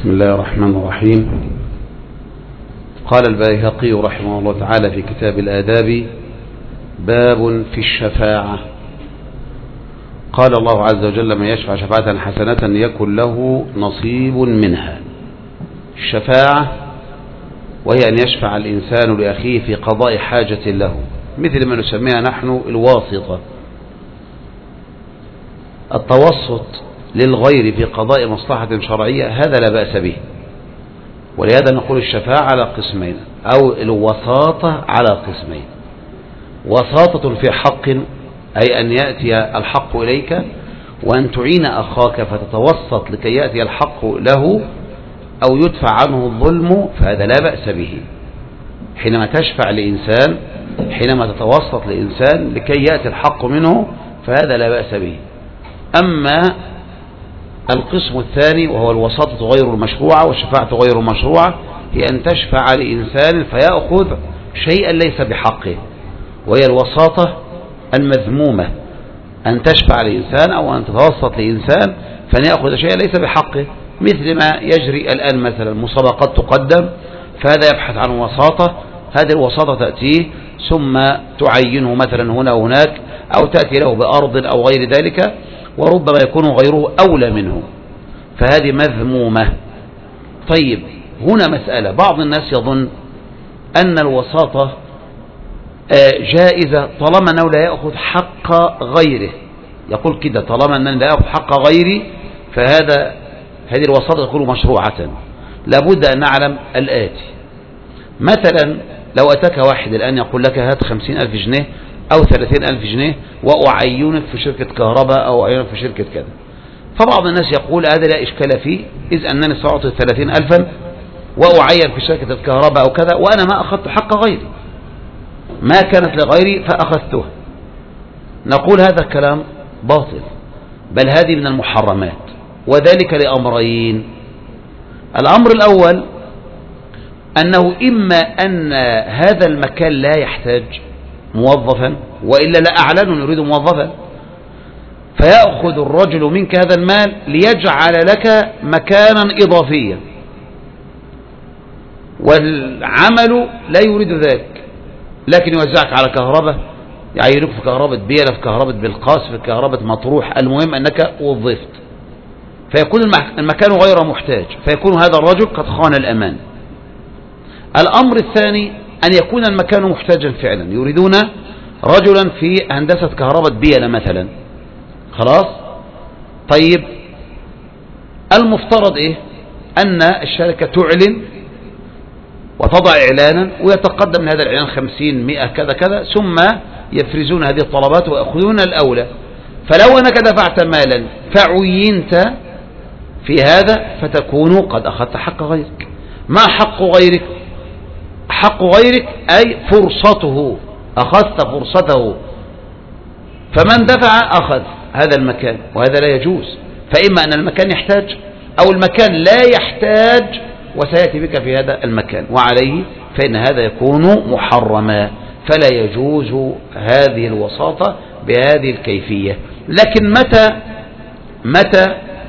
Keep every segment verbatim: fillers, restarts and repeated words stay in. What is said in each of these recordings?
بسم الله الرحمن الرحيم. قال البيهقي رحمه الله تعالى في كتاب الآداب: باب في الشفاعة. قال الله عز وجل: من يشفع شفاعة حسنة يكن له نصيب منها. الشفاعة وهي أن يشفع الإنسان لأخيه في قضاء حاجة له، مثل ما نسميها نحن الواسطة. التوسط للغير في قضاء مصلحة شرعية هذا لا بأس به، ولهذا نقول الشفاعة على قسمين، أو الوساطة على قسمين: وساطة في حق، أي أن يأتي الحق إليك وأن تعين أخاك فتتوسط لكي يأتي الحق له أو يدفع عنه الظلم، فهذا لا بأس به. حينما تشفع لإنسان، حينما تتوسط لإنسان لكي يأتي الحق منه، فهذا لا بأس به. أما القسم الثاني وهو الوساطة غير المشروعة والشفاعة غير المشروعة، هي أن تشفع لإنسان فيأخذ شيئا ليس بحقه، وهي الوساطة المذمومة. أن تشفع لإنسان أو أن تتوسط لإنسان فأن يأخذ شيئا ليس بحقه، مثل ما يجري الآن مثلا مسابقات تقدم، فهذا يبحث عن وساطة، هذه الوساطة تأتيه ثم تعينه مثلا هنا وهناك، أو تأتي له بأرض أو غير ذلك، وربما يكون غيره أولى منه، فهذه مذمومة. طيب، هنا مسألة: بعض الناس يظن أن الوساطة جائزة طالما أنه لا يأخذ حق غيره. يقول كده: طالما أنه لا يأخذ حق غيري فهذا هذه الوساطة تكون مشروعة. لابد أن نعلم الآتي: مثلا لو أتاك واحد الآن يقول لك: هات خمسين ألف جنيه أو ثلاثين ألف جنيه وأعينك في شركة كهرباء أو أعينك في شركة كذا. فبعض الناس يقول: هذا لا إشكال فيه، إذ أنني سأعطي ثلاثين ألفا وأعين في شركة الكهرباء أو كذا، وأنا ما أخذت حق غيري، ما كانت لغيري فأخذته. نقول هذا الكلام باطل، بل هذه من المحرمات، وذلك لأمرين. الأمر الأول أنه إما أن هذا المكان لا يحتاج موظفا، وإلا لا أعلن نريد موظفا، فيأخذ الرجل منك هذا المال ليجعل لك مكانا إضافيا، والعمل لا يريد ذلك، لكن يوزعك على كهرباء، يعينك في كهرباء بيلة، في كهرباء بالقاس، في كهرباء مطروح، المهم أنك وظفت، فيكون المكان غير محتاج، فيكون هذا الرجل قد خان الأمان. الأمر الثاني أن يكون المكان محتاجا فعلا، يريدون رجلا في هندسة كهرباء بيلة مثلا، خلاص. طيب، المفترض إيه؟ أن الشركة تعلن وتضع إعلانا، ويتقدم من هذا الإعلان خمسين مئة كذا كذا، ثم يفرزون هذه الطلبات ويأخذون الأولى. فلو أنك دفعت مالا فعينت في هذا فتكون قد أخذت حق غيرك. ما حق غيرك؟ حق غيرك أي فرصته، أخذت فرصته، فمن دفع أخذ هذا المكان، وهذا لا يجوز. فإما أن المكان يحتاج، أو المكان لا يحتاج وسيأتي بك في هذا المكان، وعليه فإن هذا يكون محرما، فلا يجوز هذه الوساطة بهذه الكيفية. لكن متى متى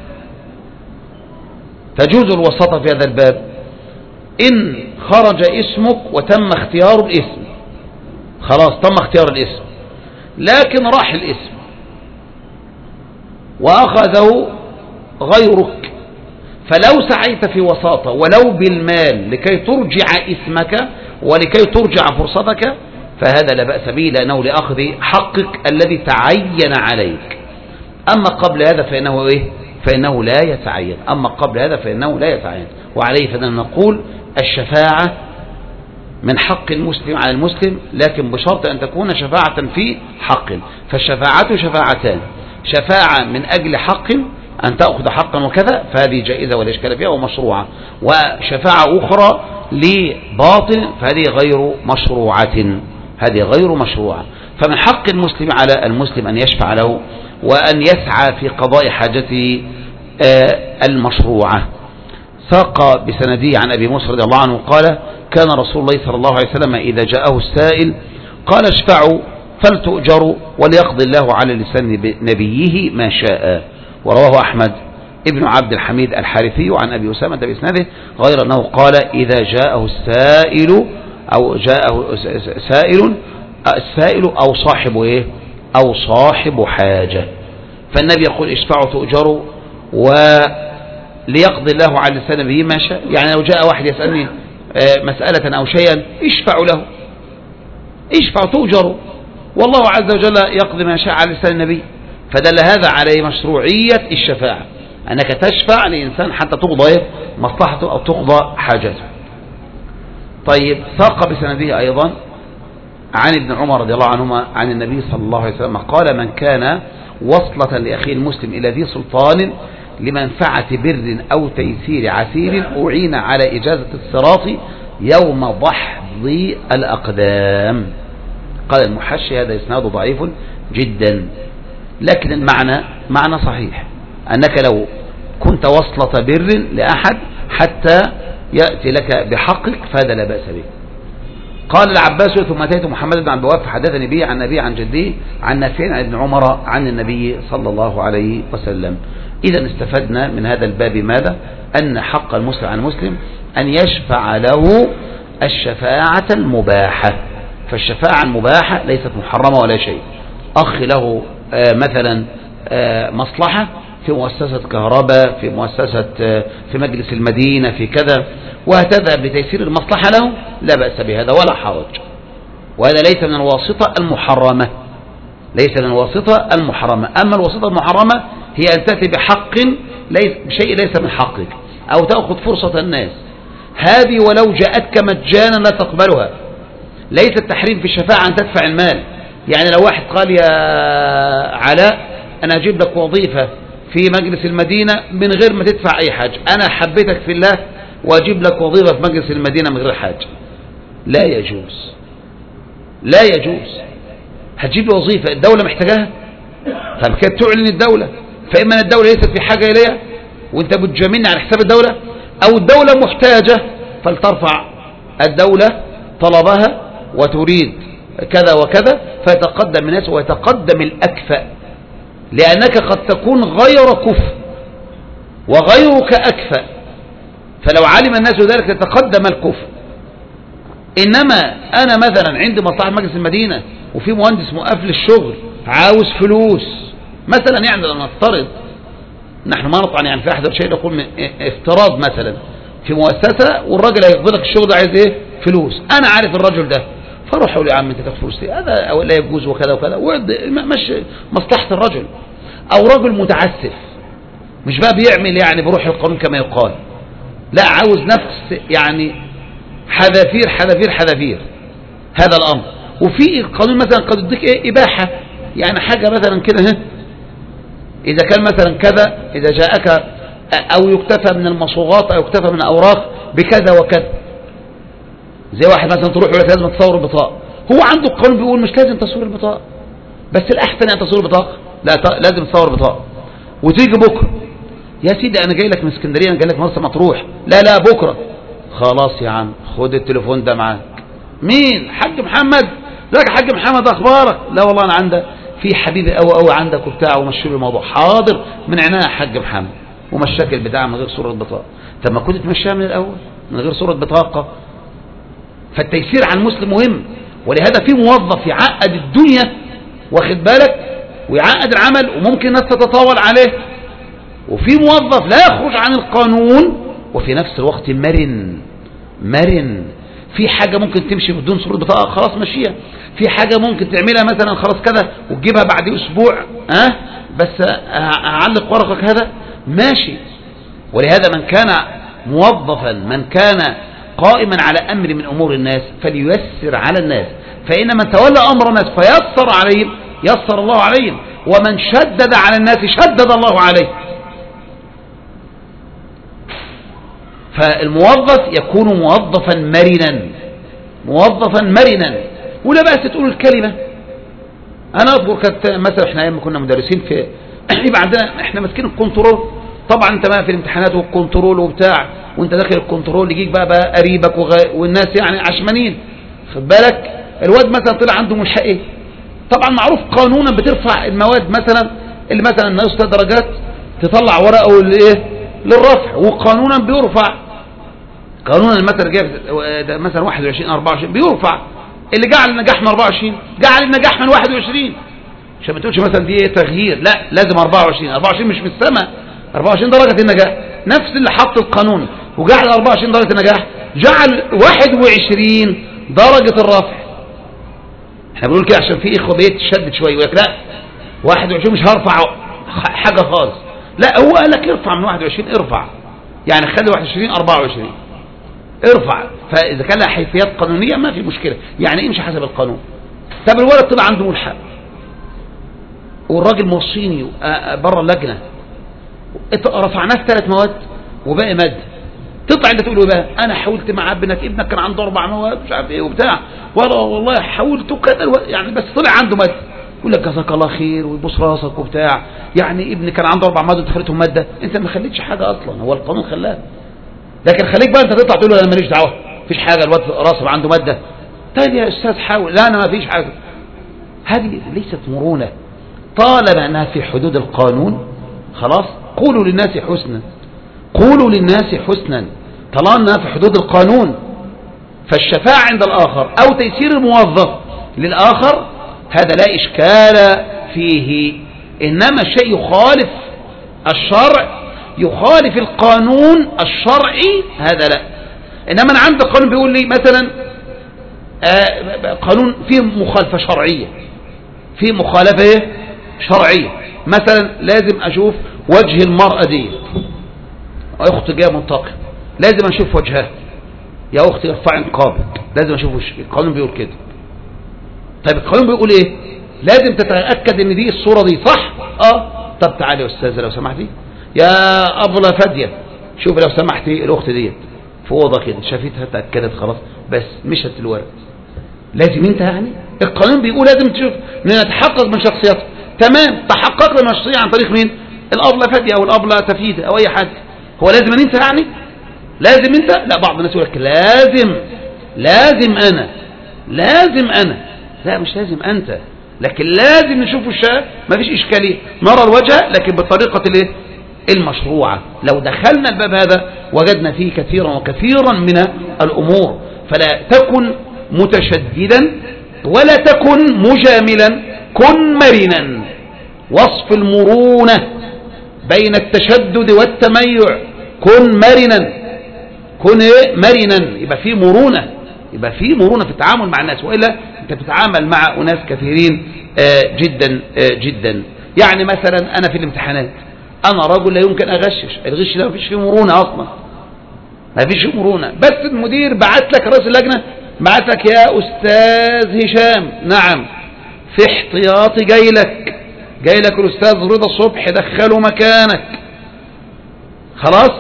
تجوز الوساطة في هذا الباب؟ إن خرج اسمك وتم اختيار الاسم، خلاص تم اختيار الاسم، لكن راح الاسم وأخذه غيرك، فلو سعيت في وساطة ولو بالمال لكي ترجع اسمك ولكي ترجع فرصتك، فهذا لا بأس به، لأنه لأخذ حقك الذي تعين عليك. أما قبل هذا فإنه إيه؟ فإنه لا يتعين. أما قبل هذا فإنه لا يتعين، وعليه فإننا نقول الشفاعة من حق المسلم على المسلم، لكن بشرط أن تكون شفاعة في حق. فالشفاعة شفاعتان: شفاعة من أجل حق، أن تأخذ حقا وكذا، فهذه جائزة ولا إشكال فيها ومشروعة، وشفاعة أخرى لباطل فهذه غير مشروعة، هذه غير مشروعة. فمن حق المسلم على المسلم أن يشفع له وأن يسعى في قضاء حاجته المشروعة. ساق بسنده عن أبي موسى رضي الله عنه قال: كان رسول الله صلى الله عليه وسلم إذا جاءه السائل قال: اشفعوا فلتؤجروا وليقضي الله على لسان نبيه ما شاء. ورواه أحمد ابن عبد الحميد الحارثي عن أبي أسامة بإسناده، غير أنه قال إذا جاءه السائل أو جاءه سائل السائل أو صاحب إيه أو صاحب حاجة، فالنبي يقول اشفعوا تؤجروا، وليقضي الله على لسان به ما شاء. يعني لو جاء واحد يسألني مسألة أو شيئا اشفعوا له، اشفعوا تؤجروا، والله عز وجل يقضي ما شاء على لسان النبي. فدل هذا على مشروعية الشفاعة، أنك تشفع لإنسان حتى تقضى مصلحته أو تقضى حاجته. طيب، ساق بسنده أيضا عن ابن عمر رضي الله عنهما عن النبي صلى الله عليه وسلم قال: من كان وصلة لأخيه المسلم إلى ذي سلطان لمنفعة بر أو تيسير عسير أعين على إجازة الصراط يوم ضحض الأقدام. قال المحشي: هذا إسناد ضعيف جدا، لكن المعنى معنى صحيح، أنك لو كنت وصلة بر لأحد حتى يأتي لك بحقك فهذا لا بأس به. قال العباس: ثم أتيت محمد بن عبد الوهاب فحدثني به عن نبي عن جدي عن نافع عن ابن عمر عن النبي صلى الله عليه وسلم. إذا استفدنا من هذا الباب ماذا؟ أن حق المسلم عن المسلم أن يشفع له الشفاعة المباحة، فالشفاعة المباحة ليست محرمة ولا شيء. أخ له آه مثلا آه مصلحة في مؤسسة كهرباء، في مؤسسة آه في مجلس المدينة، في كذا، وهتذهب بتيسير المصلحة له، لا بأس بهذا ولا حرج، وهذا ليس من الواسطة المحرمة، ليس من الواسطة المحرمة. أما الواسطة المحرمة هي أن تأتي بحق ليس بشيء ليس من حقك، أو تأخذ فرصة الناس، هذه ولو جاءتك مجانا لا تقبلها. ليس التحريم في الشفاعة أن تدفع المال. يعني لو واحد قال: يا علاء أنا أجيب لك وظيفة في مجلس المدينة من غير ما تدفع أي حاجة، أنا حبيتك في الله وأجيب لك وظيفة في مجلس المدينة من غير حاجة، لا يجوز، لا يجوز. هتجيب لي وظيفة الدولة محتاجاها، طب كده تعلن الدولة، فإما أن الدولة ليست في حاجة إليها وأنت بتجاملني على حساب الدولة، أو الدولة محتاجة فلترفع الدولة طلبها وتريد كذا وكذا، فيتقدم الناس ويتقدم الأكفأ، لأنك قد تكون غير كفء وغيرك أكفأ، فلو علم الناس ذلك يتقدم الكفء. إنما أنا مثلا عندي مصلحة مجلس المدينة وفي مهندس مقفل الشغل عاوز فلوس مثلا، يعني نفترض، نحن ما نطعن يعني في أحد شيء، نقول افتراض مثلا في مؤسسة والراجل هيقبض لك الشغل ده عايز ايه؟ فلوس. أنا عارف الرجل ده، فاروح اقول: يا عم انت تاخد فلوس ليه؟ هذا لا يجوز وكذا وكذا، مش مصلحة الرجل. أو رجل متعسف مش بقى بيعمل يعني بروح القانون كما يقال، لا، عاوز نفس يعني حذافير حذافير حذافير هذا الأمر. وفي القانون مثلا قد يديك ايه؟ إباحة، يعني حاجة مثلا كده، إذا كان مثلا كذا، إذا جاءك أو يكتفى من المصوغات أو يكتفى من أوراق بكذا وكذا، زي واحد مثلا تروح يقول لك لازم تصور البطاقة، هو عنده القانون بيقول مش لازم تصوير البطاقة، بس الأحسن أن تصوير البطاقة، لا لازم تصور البطاقة. وتيجي بكرة: يا سيدي أنا جاي لك من اسكندرية، أنا جاي لك مرسى مطروح، لا لا بكرة. خلاص يا عم خد التليفون ده معاك. مين؟ حاج محمد. ذاك حاج محمد أخبارك؟ لا والله أنا عندك في حبيبي أو أو عندك وبتاع، ومشي له الموضوع. حاضر من عناية يا حاج محمد، ومشاك البتاع من غير صورة بطاقة. طب ما كنت تمشيها من الأول من غير صورة بطاقة. فالتيسير على المسلم مهم، ولهذا في موظف يعقد الدنيا واخد بالك ويعقد العمل وممكن الناس تتطاول عليه، وفي موظف لا يخرج عن القانون وفي نفس الوقت مرن مرن في حاجة ممكن تمشي بدون صورة بطاقة خلاص ماشية، في حاجة ممكن تعملها مثلا خلاص كذا وتجيبها بعد أسبوع ها بس أعلق ورقك هذا ماشي. ولهذا من كان موظفا من كان قائما على أمر من أمور الناس فلييسر على الناس، فإن من تولى أمر الناس فيسر عليهم يسر الله عليهم، ومن شدد على الناس شدد الله عليه. فالموظف يكون موظفا مرنا موظفا مرنا ولا بأس تقول الكلمة. أنا أذكر كانت مثلا إحنا أيام كنا مدرسين في يبقى عندنا إحنا ماسكين الكنترول، طبعا أنت بقى في الامتحانات والكنترول وبتاع، وأنت داخل الكنترول يجيك بقى, بقى قريبك وغ... والناس يعني عشمانين خد بالك. الواد مثلا طلع عنده ملحق إيه، طبعا معروف قانونا بترفع المواد مثلا اللي مثلا ناقص درجات تطلع ورقه للايه للرفع، وقانونا بيرفع قانونا. مثلا جاب مثلا واحد وعشرين أربعة وعشرين بيرفع، اللي جعل النجاح من أربعة وعشرين جعل النجاح من واحد وعشرين، عشان ما تقولش مثلا دي تغيير، لا لازم أربعة وعشرين. أربعة وعشرين مش في السماء، أربعة وعشرين درجة النجاح. نفس اللي حط القانون وجعل أربعة وعشرين درجة النجاح جعل واحد وعشرين درجة الرفع. احنا بنقول كده عشان في اخوه بيتشدد شويه ويقول لك لا واحد وعشرين مش هرفع حاجه خالص، لا هو قال لك ارفع من واحد وعشرين، ارفع يعني خلي واحد وعشرين أربعة وعشرين ارفع. فاذا كان لها حيثيات قانونيه ما في مشكله، يعني امشي حسب القانون. طب الولد طلع عنده ملحق والراجل موصيني بره اللجنه، رفعناه في ثلاث مواد وباقي ماده، تطلع انت تقول له بقى انا حاولت مع ابنك ابنك كان عنده اربع مواد مش عارف ايه وبتاع، ولا والله حاولت كده يعني بس طلع عنده ماده، يقول لك جزاك الله خير ويبوس راسك وبتاع، يعني ابني كان عنده اربع مواد وانت خليتهم ماده، انت ما خليتش حاجه اصلا، هو القانون خلاها. لكن خليك بقى انت تطلع تقول له انا ماليش دعوه مفيش حاجه، الواد راسه عنده ماده. طيب يا استاذ حاول، لا انا ما فيش حاجه. هذه ليست مرونه، طالما انها في حدود القانون خلاص. قولوا للناس حسنا، قولوا للناس حسنا طالما في حدود القانون. فالشفاعة عند الآخر أو تيسير الموظف للآخر هذا لا إشكال فيه، إنما الشيء يخالف الشرع يخالف القانون الشرعي هذا لا. إنما أنا عندي قانون بيقول لي مثلا آه قانون فيه مخالفة شرعية، فيه مخالفة شرعية، مثلا لازم أشوف وجه المرأة دي، أخت جاية منتقم لازم أشوف وجهها، يا أختي ارفعي نقابك لازم أشوف وجهك، القانون بيقول كده. طيب القانون بيقول إيه؟ لازم تتأكد إن دي الصورة دي صح. آه طب تعالي يا أستاذة لو سمحتي، يا أبلة فادية شوفي لو سمحتي الأخت ديت في أوضة كده، شافتها تأكدت خلاص بس مشت الورق، لازم أنت يعني القانون بيقول لازم تشوف نتحقق من شخصيتها. تمام، تحققنا من الشخصية عن طريق مين؟ الأبلة فادية أو الأبلة تفيدة أو أي حد. هو لازم أن أنت يعني لازم أنت؟ لا، بعض الناس يقول لك لازم لازم أنا لازم أنا لا مش لازم أنت، لكن لازم نشوف وشها، ما فيش إشكالية، نرى الوجه لكن بالطريقة الايه المشروعة. لو دخلنا الباب هذا وجدنا فيه كثيرا وكثيرا من الأمور، فلا تكن متشددا ولا تكن مجاملا، كن مرنا. وصف المرونة بين التشدد والتميع، كن مرنا، كن ايه مرنا، يبقى فيه مرونة، يبقى فيه مرونة في التعامل مع الناس، وإلا انت بتتعامل مع أناس كثيرين آه جدا آه جدا. يعني مثلا أنا في الامتحانات أنا رجل لا يمكن أغشش، الغش ده ما فيش فيه مرونة أصلا، ما فيش مرونة، بس المدير بعت لك رئيس اللجنة بعت لك يا أستاذ هشام، نعم في احتياطي جاي لك جاي لك الأستاذ رضا الصبح دخله مكانك خلاص.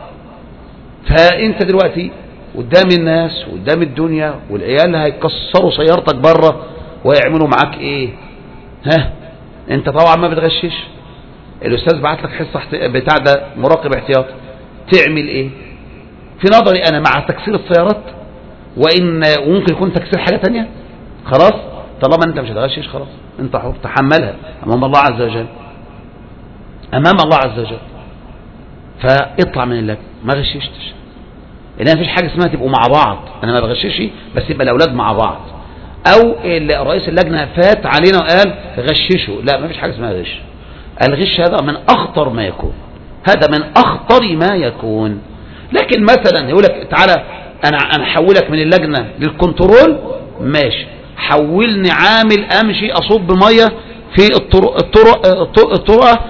فأنت دلوقتي قدام الناس وقدام الدنيا والعيال هيكسروا سيارتك بره ويعملوا معاك ايه؟ ها انت طبعا ما بتغشش، الأستاذ بعت لك حصة بتاع ده مراقب احتياطي، تعمل ايه؟ في نظري أنا مع تكسير السيارات، وإن وممكن يكون تكسير حاجة تانية خلاص، طالما أنت مش هتغشش خلاص أنت حر تحملها أمام الله عز وجل، أمام الله عز وجل. فاطلع من اللجنة ما غششتش، لأن مفيش حاجة اسمها تبقوا مع بعض، أنا ما بغشش بس يبقى الأولاد مع بعض، أو رئيس اللجنة فات علينا وقال غششوا، لا مفيش حاجة اسمها غش. الغش هذا من أخطر ما يكون، هذا من أخطر ما يكون. لكن مثلا يقول لك تعالى انا انا احولك من اللجنه للكنترول، ماشي، حولني عامل امشي اصب ميه في الطرق الطرق الطرق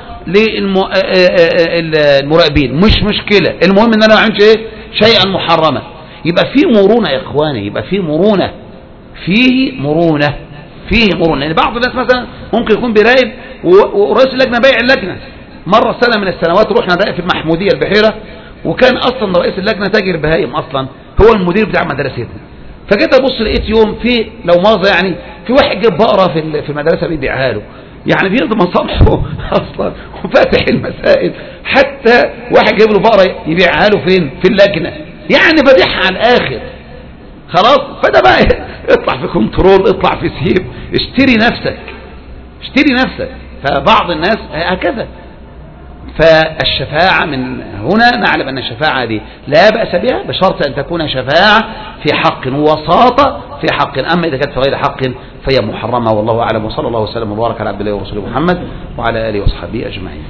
للمراقبين، مش مشكله، المهم ان انا ما اعملش ايه شيئا محرما. يبقى في مرونه يا اخواني، يبقى في مرونه، فيه مرونه فيه مرونه. يعني بعض الناس مثلا ممكن يكون بيراقب ورئيس اللجنه بايع اللجنه. مره سنه من السنوات رحنا نراقب في المحموديه البحيره، وكان اصلا رئيس اللجنه تاجر بهايم اصلا، هو المدير بتاع مدرستنا. فجيت ابص لقيت يوم في لو مؤاخذه يعني في واحد جاب بقره في في المدرسه بيبيعها له، يعني بيضمن صالحه اصلا وفاتح المسائل، حتى واحد جايب له بقره يبيعها له فين؟ في اللجنه، يعني بديعها على الاخر خلاص. فده بقى اطلع في كنترول، اطلع في سيب، اشتري نفسك اشتري نفسك. فبعض الناس هكذا فالشفاعة من هنا نعلم أن الشفاعة دي لا بأس بها بشرط أن تكون شفاعة في حق ووساطة في حق. أما إذا كانت في غير حق فهي محرمة. والله أعلم، وصلى الله وسلم وبارك على عبد الله ورسوله محمد وعلى آله وصحبه أجمعين.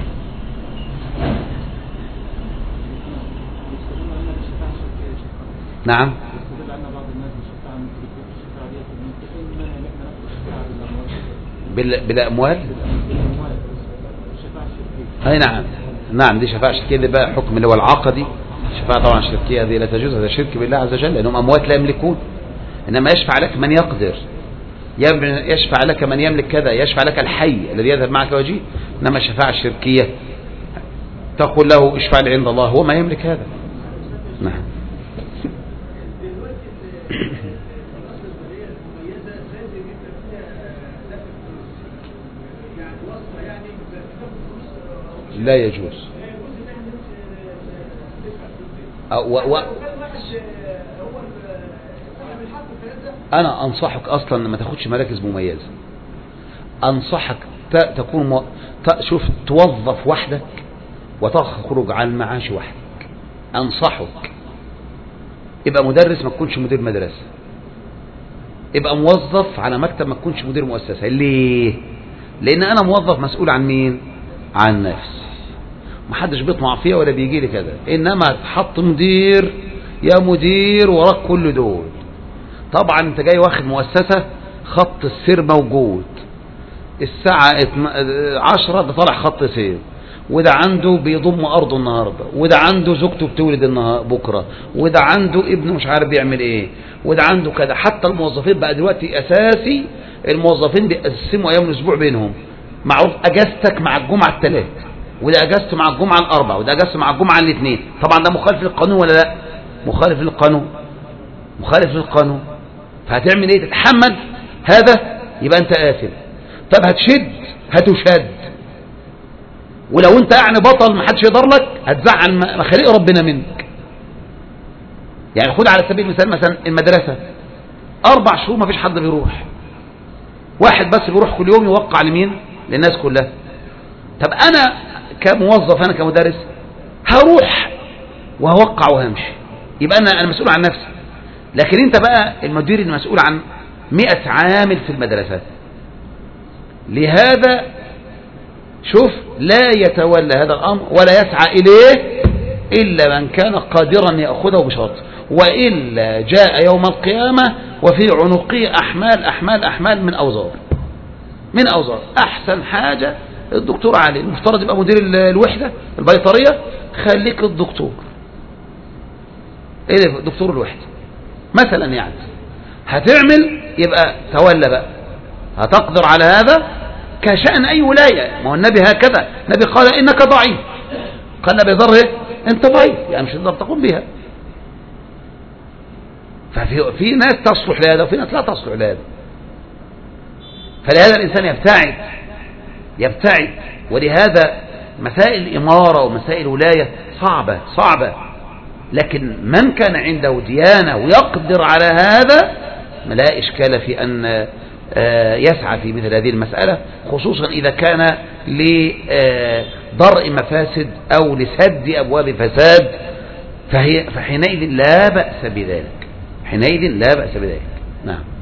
نعم. بالأموال. أي نعم نعم دي شفاعة شركية. دي بقى حكم اللي هو العقدي. الشفاعة طبعا الشركية هذه لا تجوز، هذا شرك بالله عز وجل لأنهم أموات لا يملكون. إنما يشفع لك من يقدر، يشفع لك من يملك كذا، يشفع لك الحي الذي يذهب معك وجيه. إنما الشفاعة الشركية تقول له اشفع لي عند الله، هو ما يملك هذا. نعم. لا يجوز. و... و... أنا أنصحك أصلا ما تاخدش مراكز مميزة. أنصحك ت... تكون م... ت... شوف توظف وحدك وتخرج عن المعاش وحدك. أنصحك ابقى مدرس ما تكونش مدير مدرسة. ابقى موظف على مكتب ما تكونش مدير مؤسسة. ليه؟ لأن أنا موظف مسؤول عن مين؟ عن نفسي. محدش بيطمع فيها ولا بيجي لي كذا. إنما تحط مدير يا مدير وراك كل دول. طبعا انت جاي واخد مؤسسة خط السير موجود، الساعة عشرة ده طالع خط سير، وده عنده بيضم أرضه النهاردة، وده عنده زوجته بتولد النهار بكرة، وده عنده ابنه مش عارف بيعمل ايه، وده عنده كذا. حتى الموظفين بقى دلوقتي أساسي الموظفين بيقسموا أيام الأسبوع بينهم. معروف أجازتك مع الجمعة الثلاث، وده أجازته مع الجمعة الأربع، وده أجازته مع الجمعة الاثنين. طبعا ده مخالف للقانون ولا لا؟ مخالف للقانون، مخالف للقانون. فهتعمل ايه؟ تتحمل هذا، يبقى انت آثم. طب هتشد هتشد، ولو انت يعني بطل ما حدش يقدر لك هتزعل مخاليق ربنا منك. يعني خد على سبيل المثال مثلا المدرسة أربع شهور ما فيش حد بيروح، واحد بس بيروح كل يوم يوقع لمين؟ للناس كلها. طب أنا كموظف أنا كمدرس هروح وهوقع وهمشي، يبقى أنا أنا مسؤول عن نفسي. لكن أنت بقى المدير المسؤول عن مئة عامل في المدرسة. لهذا شوف لا يتولى هذا الأمر ولا يسعى إليه إلا من كان قادرا يأخذه بشرط، وإلا جاء يوم القيامة وفي عنقه أحمال أحمال أحمال من أوزار من أوزار. أحسن حاجة الدكتور علي المفترض يبقى مدير الوحدة البيطرية، خليك الدكتور. إيه ده دكتور الوحدة مثلا؟ يعني هتعمل يبقى تولى بقى، هتقدر على هذا كشأن أي ولاية. ما هو النبي هكذا، النبي قال إنك ضعيف، قال النبي ضره أنت ضعيف، يعني مش تقدر تقوم بها. ففي في ناس تصلح لهذا وفي ناس لا تصلح لهذا. فلهذا الإنسان يبتعد يبتعد ولهذا مسائل الإمارة ومسائل الولاية صعبة صعبة. لكن من كان عنده ديانة ويقدر على هذا لا إشكال في أن يسعى في مثل هذه المسألة، خصوصا إذا كان لضرء مفاسد أو لسد أبواب فساد، فهي فحينئذ لا بأس بذلك، حينئذ لا بأس بذلك. نعم.